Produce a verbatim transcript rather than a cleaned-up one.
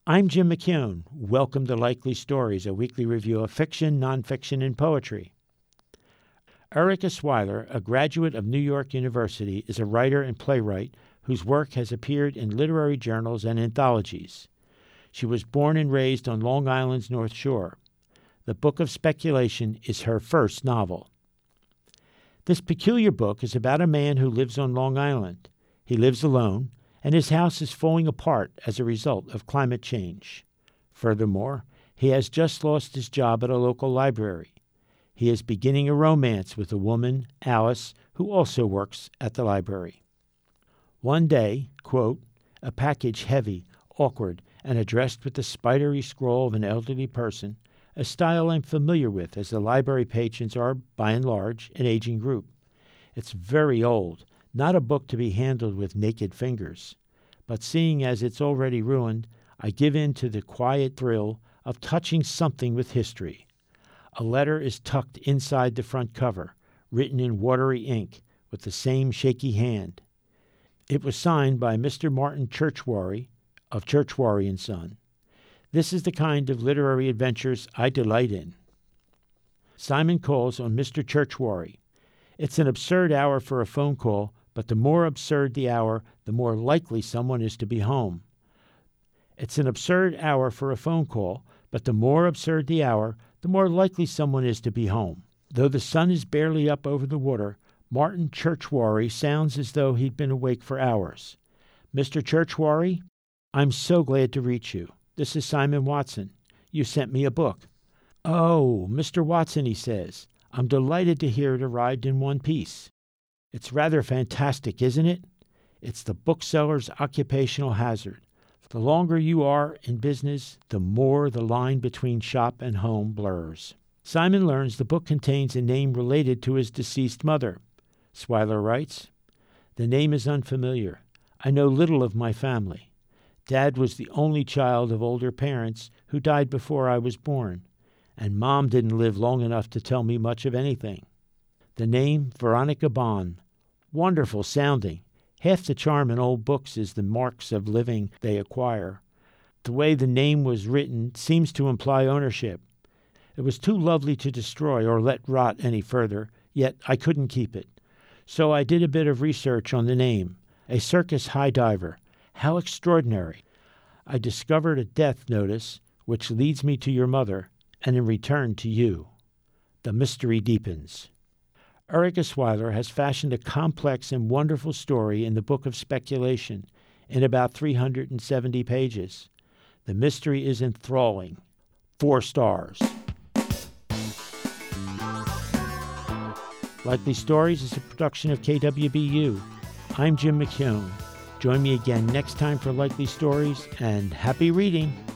I'm Jim McKeown. Welcome to Likely Stories, a weekly review of fiction, nonfiction, and poetry. Erika Swyler, a graduate of New York University, is a writer and playwright whose work has appeared in literary journals and anthologies. She was born and raised on Long Island's North Shore. The Book of Speculation is her first novel. This peculiar book is about a man who lives on Long Island. He lives alone, and his house is falling apart as a result of climate change. Furthermore, he has just lost his job at a local library. He is beginning a romance with a woman, Alice, who also works at the library. One day, quote, a package heavy, awkward, and addressed with the spidery scrawl of an elderly person, a style I'm familiar with as the library patrons are, by and large, an aging group. It's very old, not a book to be handled with naked fingers. But seeing as it's already ruined, I give in to the quiet thrill of touching something with history. A letter is tucked inside the front cover, written in watery ink, with the same shaky hand. It was signed by Mister Martin Churchwary of Churchwary and Son. This is the kind of literary adventures I delight in. Simon calls on Mister Churchwary. It's an absurd hour for a phone call, but the more absurd the hour, the more likely someone is to be home. It's an absurd hour for a phone call, but the more absurd the hour, the more likely someone is to be home. Though the sun is barely up over the water, Martin Churchwary sounds as though he'd been awake for hours. Mister Churchwary, I'm so glad to reach you. This is Simon Watson. You sent me a book. Oh, Mister Watson, he says, I'm delighted to hear it arrived in one piece. It's rather fantastic, isn't it? It's the bookseller's occupational hazard. The longer you are in business, the more the line between shop and home blurs. Simon learns the book contains a name related to his deceased mother. Swyler writes, the name is unfamiliar. I know little of my family. Dad was the only child of older parents who died before I was born, and Mom didn't live long enough to tell me much of anything. The name, Veronica Bond. Wonderful sounding. Half the charm in old books is the marks of living they acquire. The way the name was written seems to imply ownership. It was too lovely to destroy or let rot any further, yet I couldn't keep it. So I did a bit of research on the name. A circus high diver. How extraordinary. I discovered a death notice, which leads me to your mother, and in return to you. The mystery deepens. Erika Swyler has fashioned a complex and wonderful story in the Book of Speculation in about three hundred seventy pages. The mystery is enthralling. Four stars. Likely Stories is a production of K W B U. I'm Jim McKeown. Join me again next time for Likely Stories, and happy reading!